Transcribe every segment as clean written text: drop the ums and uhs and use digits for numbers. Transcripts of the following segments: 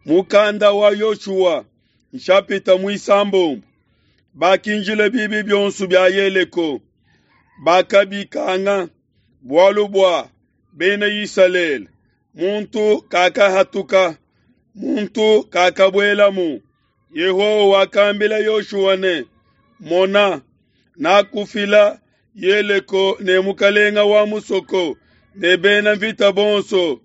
mukanda wa Yoshua nshapita mwisambo bakinjile bibi byonsu bya yeleko bakabikanga bwalubwa bena Israel muntu kakahatuka muntu kakabwelamu Yehowa akambila Yoshua ne mona nakufila yeleko ne mukalenga wa musoko ne bena vita bonso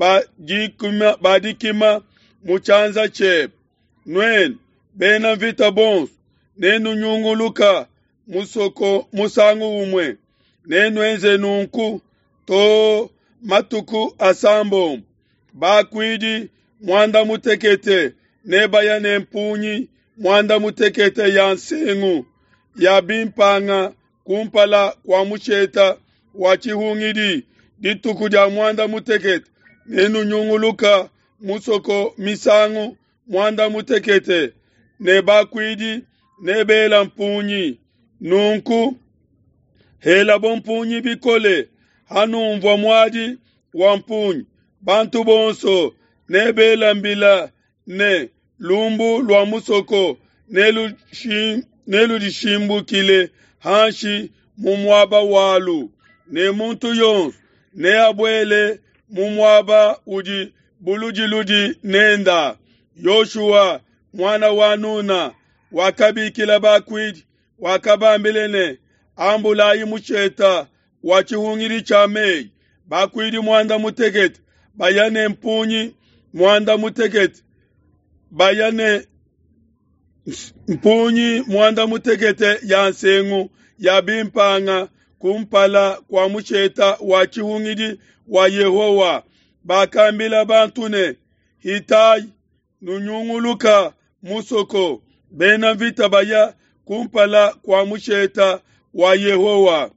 badikima muchanza chep nwen bena vita bonso nenu nyunguluka musoko musangu umwe nenu enze nunku to matuku asambo bakwidi mwanda mutekete nebaya nempunyi mwanda mutekete ya nsengu ya bimpanga kumpala kwa mucheta wachihungidi dituku dia mwanda mutekete nenu nyunguluka musoko misangu mwanda mutekete nebakwidi nebela mpunyi nunku hela bompunyi bikole hanumvwa mwadi wa mpunyi bantu bonso nebela mbila ne lumbu lwa musoko nelu dishimbu kile hanshi mumwaba walu ne muntu yonsu ne abwele mumwaba uji bulujiludi nenda Yoshua mwana wa Nuna wakabikila bakwidi wakabambilene ambulayi mucheta wachihungiri chamei bakwidi mwanda mutekete bayane mpunyi mwanda mutekete bayane mpunyi mwanda mutekete ya nsengu ya bimpanga kumpala kwa mucheta wachihungiri wa Yehowa bakambila bantune hitai nunyunguluka musoko bena vita baya kumpala kwa mucheta wa Yehowa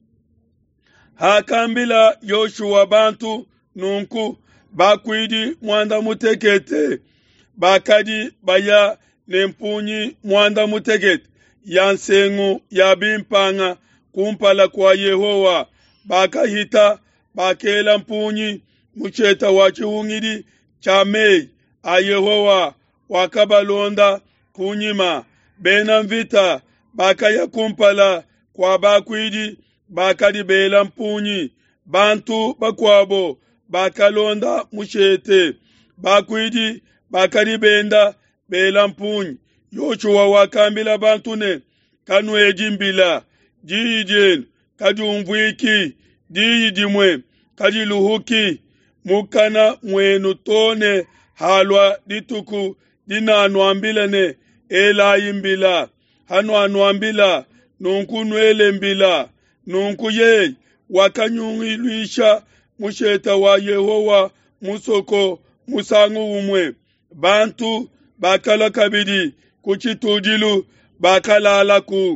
hakambila Yoshua bantu nunku bakwidi mwanda mutekete bakadi baya nempunyi mwanda mutekete ya nsengu ya bimpanga kumpala kwa Yehowa bakahita bakela mpunyi mucheta wachihungiri chamei a Yehowa wakabalonda kunyima bena mvita bakaya kumpala kwa bakwidi bakadi bela mpunyi bantu bakwabo bakalonda muchete bakwidi bakadi benda bela mpunyi Yoshua wakambila bantune kanweji mbila jijen kajumvwiki diyidimwe kajiluhuki mukana mwenu tone halwa dituku dinanwambilane elayimbila hanwanwambila nunku nwele mbila nunku ye wakanyungilwisha mucheta wa Yehowa musoko musangu umwe bantu bakala kabidi kuchitujilu bakalala ku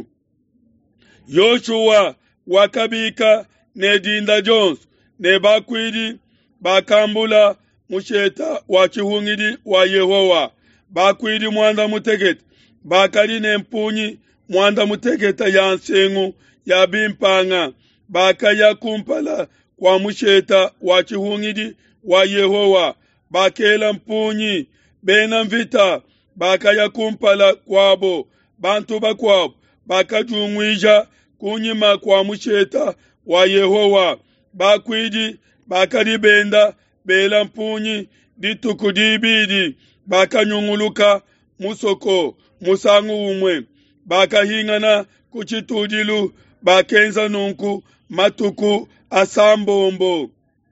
Yoshua wakabika nedinda Jones nebakwidi bakambula mucheta wachihungidi wa Yehowa bakwidi mwanda mutekete bakali nempunyi mwanda muteketa ya nsengu ya bimpanga bakaya kumpala kwa mucheta wachihungidi wa Yehowa bakela mpunyi bena mvita bakaya kumpala kwabo bantu bakwabo bakajungwija kunyima kwa mucheta wa Yehowa bakwidi bakali benda bela mpunyi dituku dibidi bakanyunguluka musoko musangu umwe bakahingana kuchitujilu bakenza nunku matuku asambombo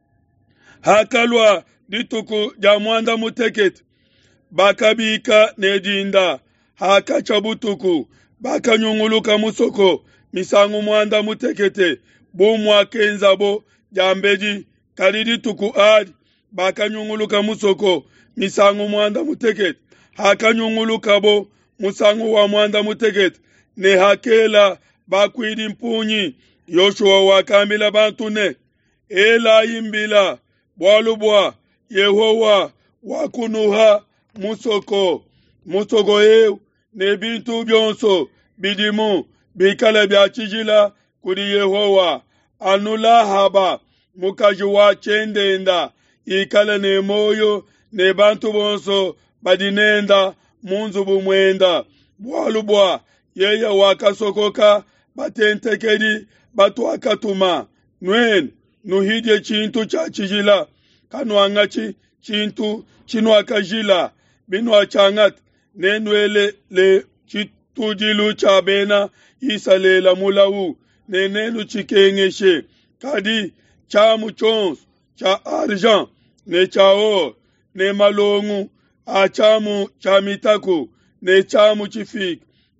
hakalwa dituku ja mwanda mutekete bakabika nedinda hakachabutuku bakanyunguluka musoko misangu mwanda mutekete bumwa kenzabo jambeji kalidi tuku adi bakanyunguluka musoko misangu mwanda mutekete hakanyunguluka bo musangu wa mwanda mutekete ne hakela bakwidi mpunyi Yoshua wakambila bantune elayimbila bwalubwa Yehowa wakunuha musoko eu ne bintu byonso bidimu bikala byachijila kuri Yehowa anula haba mukaji wa chendenda ikala ne moyo ne bantu bonso badinenda munzu bumwenda bwalubwa yeye wakasokoka batentekedi batwakatuma nwen nuhidye chintu cha chijila kanwangachi chintu chinwakajila binwa changat nenwele le chitujilu cha bena isalela mulawu nenenu chikengeshe kadi chamu chons cha argent ne chao ne malongu achamu cha mitaku ne chamu chifik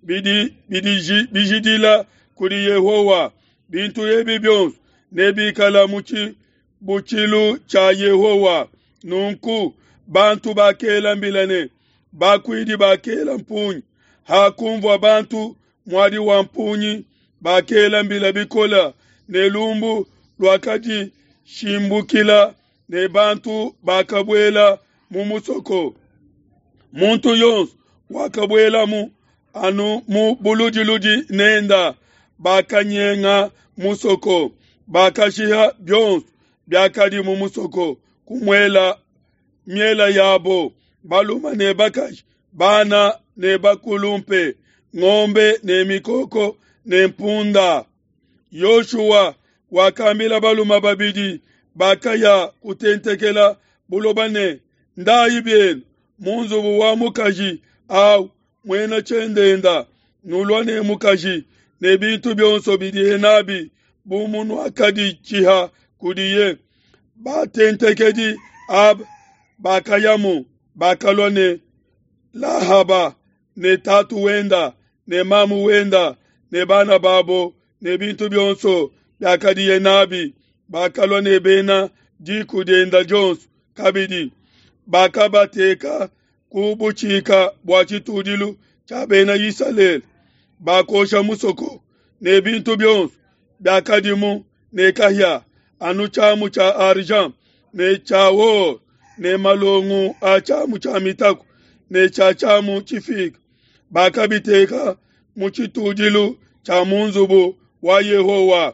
bijidila kuri Yehowa bintu yebibyons ne bikala muchi buchilu cha Yehowa nunku bantu bakela mbilane bakwidi bakela mpunyi hakumvwa bantu mwadi wa mpunyi bakela mbila bikola ne lumbu lwakaji shimbukila ne bantu bakabwela mumusoko muntu yons wakabwela mu anu mu buluji nenda bakanyenga musoko bakashiha byons byakadi mumusoko kumwela miela yabo baluma ne bakash bana ne bakulumpe ng'ombe ne mikoko ne mpunda Yoshua wakambila baluma babidi bakaya kutentekela bulobane ndayibyen munzu wa mukaji au mwena chendenda nulwane mukaji ne bintu byonso bidihe nabi bumunu akadi chiha kudiye batentekedi ab bakayamu bakalone lahaba ne tatu wenda ne mamu wenda ne bana babo ne bintu byonso byakadiye nabi bakalone bena dikudenda Jones kabidi bakabateka kubuchika bwachitudilu cha bena Yisalel bakosha musoko ne bintu byonso byakadimu ne kahya anu chamu cha arjam ne chawo ne malongu achamu cha mitaku ne chamu chifik bakabiteka muchitudilu cha munzubu wa Yehowa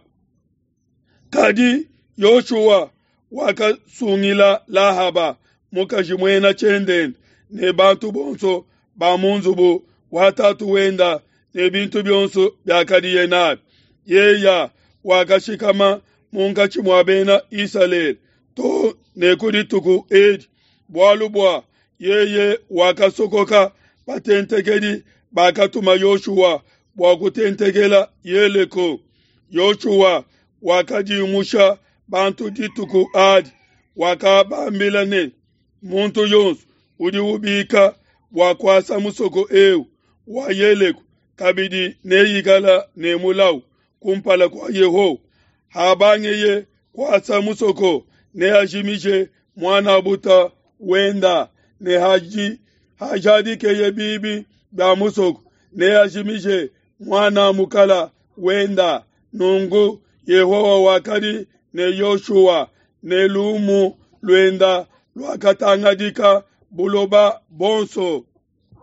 kadi Yoshua wakasungila lahaba mukajimwena chenden ne bantu bonso ba munzubu watatu wenda ne bintu byonso byakadiye nabi yeya wakashikama munkachimwabena Israel to ne kudituku edi bwalubwa yeye wakasokoka patentekedi bakatuma Yoshua bwakutentekela yeleko Yoshua wakajimusha bantu dituku adi wakabambilane muntu yons udiubika wakwasa musoko eu wa yeleko kabidi neyigala ne mulau kumpala kwa Yeho habangeye kwasa musoko ne ajimishe mwana buta wenda ne hajadi keye bibi da musoko ne ajimishe mwana mukala wenda nungu Yehowa wakadi ne Yoshua ne lumu lwenda lwakatangadika buloba bonso